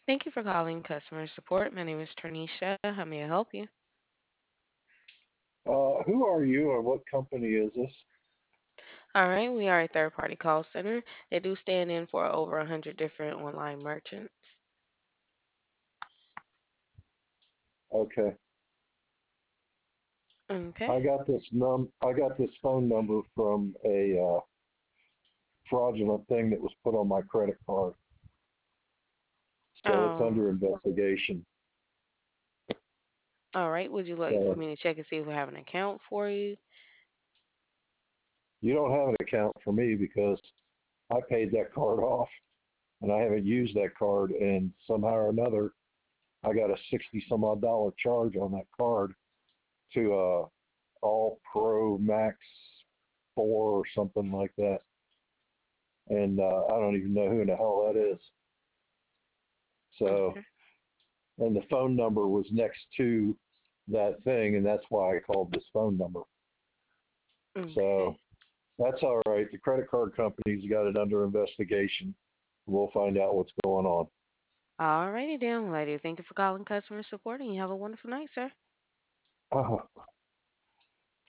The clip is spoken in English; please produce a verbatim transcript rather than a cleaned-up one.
Thank you for calling customer support. My name is Ternisha. How may I help you? Uh, who are you and what company is this? All right, we are a third party call center. They do stand in for over one hundred different online merchants. Okay. Okay. I got this num I got this phone number from a uh, fraudulent thing that was put on my credit card. So it's Um, under investigation. all right. Would you like for So me to check and see if we have an account for you? you don't have an account for me because I paid that card off and I haven't used that card, and somehow or another I got a sixty some odd dollar charge on that card to uh all pro max four or something like that. And uh, I don't even know who in the hell that is. So, Okay. and the phone number was next to that thing, and that's why I called this phone number. Okay. So that's all right. The credit card company's got it under investigation. We'll find out what's going on. All righty, then, lady. Thank you for calling customer support, and you have a wonderful night, sir. Uh,